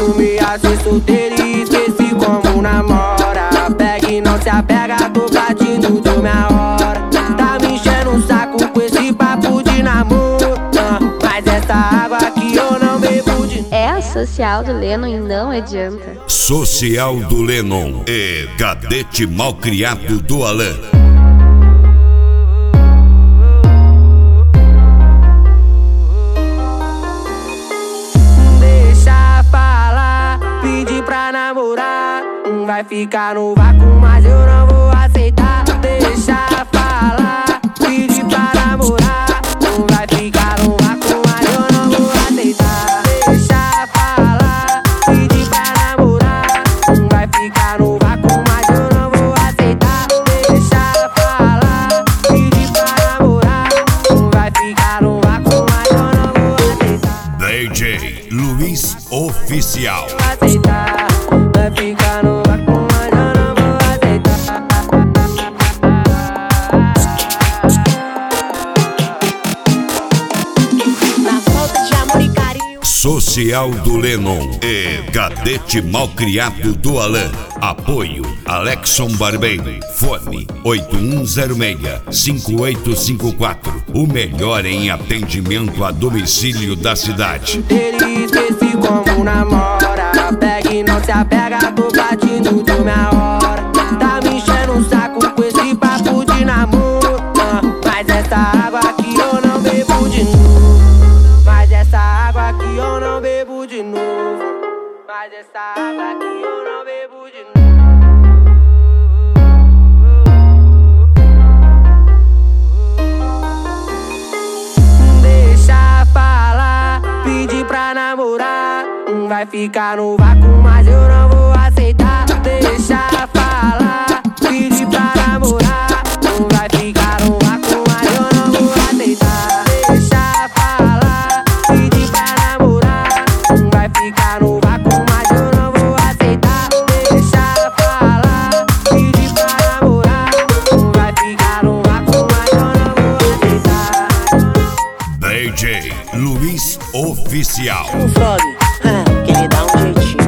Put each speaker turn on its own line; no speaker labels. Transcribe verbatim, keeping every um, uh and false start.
acostumei a ser solteiro e esqueci como namora. Pega e não se apega, tô batindo de minha hora. Tá me enchendo o saco com esse papo de namoro, ah, mas essa água aqui eu não bebo de novo.
É a social do Lennon e não adianta.
Social do Lennon é cadete malcriado do Alan.
Deixa falar, pedir pra namorar. Vai ficar no vácuo, mas eu não vou aceitar. Deixa falar, pedir pra namorar. Vai ficar no vácuo, mas eu não vou aceitar. Deixa falar, pedir pra namorar. Vai ficar no vácuo, mas eu não vou aceitar. Deixa falar, pedir pra namorar. Vai ficar no vácuo, mas eu não vou aceitar.
D J Luiz Oficial.
Aceitar, vai ficar no vácuo, mas eu não vou aceitar. Na falta de amor e carinho.
Social do Lennon é cadete malcriado do Alan. Apoio Alexson Barbeiro. Fone oito um zero seis, cinco oito cinco quatro. O melhor em atendimento a domicílio da cidade.
Ele esqueci como namora. Pega e não se apega, tô batindo de minha hora. Tá me enchendo o saco com esse papo de namoro, ah, mas essa água aqui eu não bebo de novo. Mas essa água aqui eu não bebo de novo. Mas essa água aqui eu não bebo de novo. Deixa falar, pedir pra namorar. Vai ficar no vácuo, mas eu não vou aceitar. Deixa falar, pedir pra namorar. Vai ficar no vácuo, mas eu não vou aceitar. Deixa falar, pedir pra namorar. Vai ficar no vácuo, mas eu não vou aceitar. Deixa falar, pedir pra namorar. Vai ficar no vácuo, mas eu não vou aceitar.
D J Luiz Oficial.
O Frog, que ele dá um jeitinho.